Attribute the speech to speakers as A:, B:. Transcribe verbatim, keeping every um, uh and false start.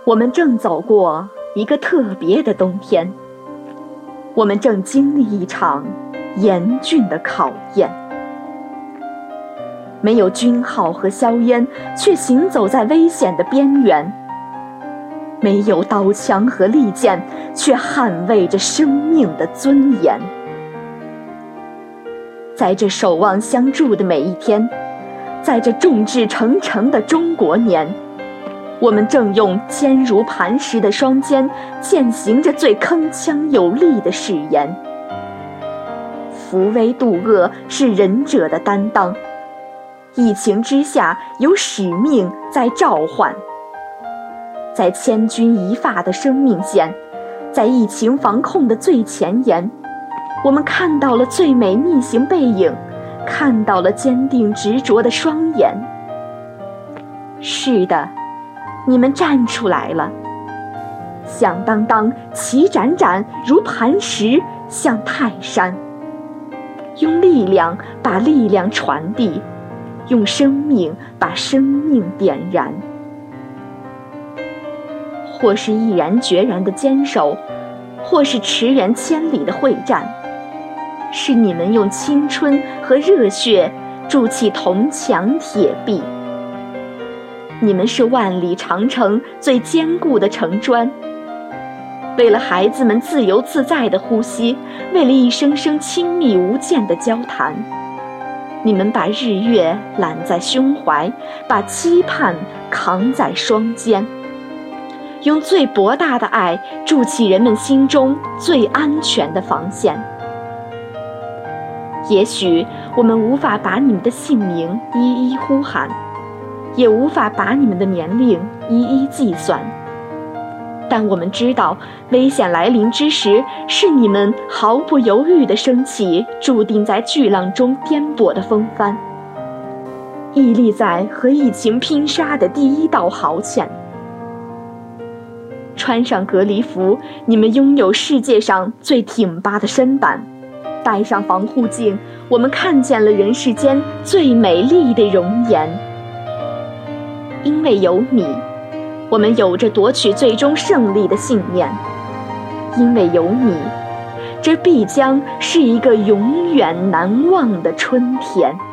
A: 我们正走过一个特别的冬天，我们正经历一场严峻的考验。没有军号和硝烟，却行走在危险的边缘；没有刀枪和利剑，却捍卫着生命的尊严。在这守望相助的每一天，在这众志成城的中国年，我们正用坚如磐石的双肩践行着最铿锵有力的誓言。扶危渡恶是仁者的担当，疫情之下有使命在召唤。在千钧一发的生命线，在疫情防控的最前沿，我们看到了最美逆行背影，看到了坚定执着的双眼。是的，你们站出来了，响当当，齐展展，如磐石向泰山。用力量把力量传递，用生命把生命点燃。或是毅然决然的坚守，或是驰援千里的会战，是你们用青春和热血筑起铜墙铁壁。你们是万里长城最坚固的城砖，为了孩子们自由自在的呼吸，为了一声声亲密无间的交谈，你们把日月揽在胸怀，把期盼扛在双肩，用最博大的爱筑起人们心中最安全的防线。也许我们无法把你们的姓名一一呼喊，也无法把你们的年龄一一计算，但我们知道，危险来临之时，是你们毫不犹豫地升起注定在巨浪中颠簸的风帆，屹立在和疫情拼杀的第一道壕前。穿上隔离服，你们拥有世界上最挺拔的身板；戴上防护镜，我们看见了人世间最美丽的容颜。因为有你，我们有着夺取最终胜利的信念。因为有你，这必将是一个永远难忘的春天。